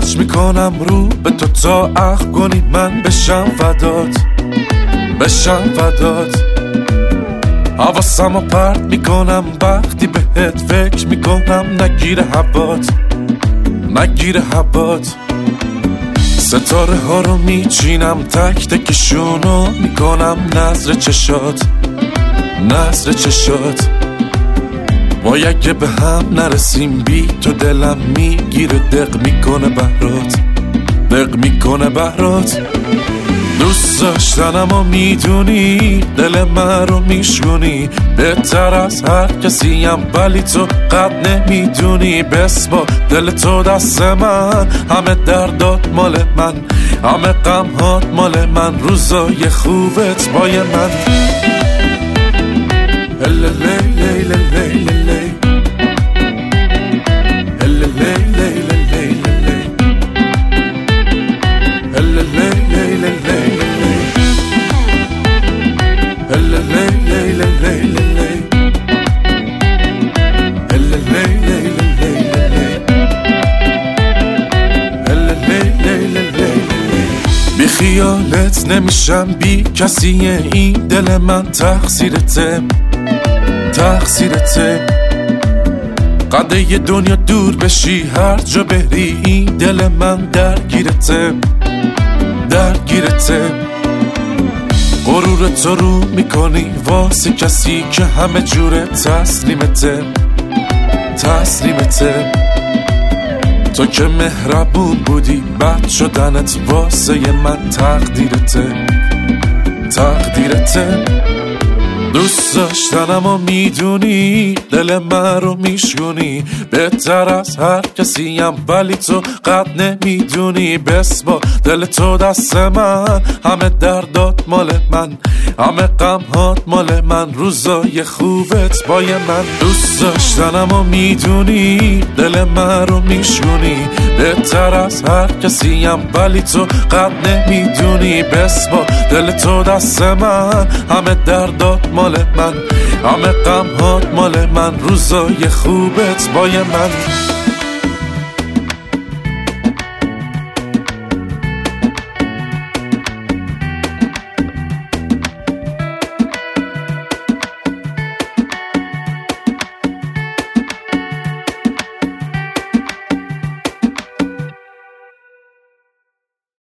خرج میکنم رو به تو تا عقل کنی من بشم فدات حواسمو پرت میکنم وقتی بهت فکر میکنم نگیر حبات ستاره ها رو میچینم تک تکشونو میکنم نظر چشات وای اگه به هم نرسیم بی تو دلم میگیره دق میکنه بهرات دوست داشتنم و میدونی دل من رو میشونی بهتر از هر کسیم ولی تو قد نمیدونی بسپار دل تو دست من همه دردات مال من همه غمهات مال من روزای خوبت بای من بی خیالت نمیشم بی کسی این دل من تقصیرته قده یه دنیا دور بشی هر جا بری این دل من درگیرته غرور تو رو میکنی واسه کسی که همه جوره تسلیمته تو که مهربون بودی بد شدنت واسه من تقدیرته دوست داشتنم و میدونی دل من رو میشونی بهتر از هر کسیم ولی تو قد نمیدونی بسپار دل تو دست من همه دردات مال من همه غمهات مال من روزای خوبت بای من دوست داشتنم و میدونی دل من رو میشونی بهتر از هر کسیم ولی تو قد نمیدونی بسپار دل تو دست من همه دردات مال من همه غمهات مال من روزای خوبت بای من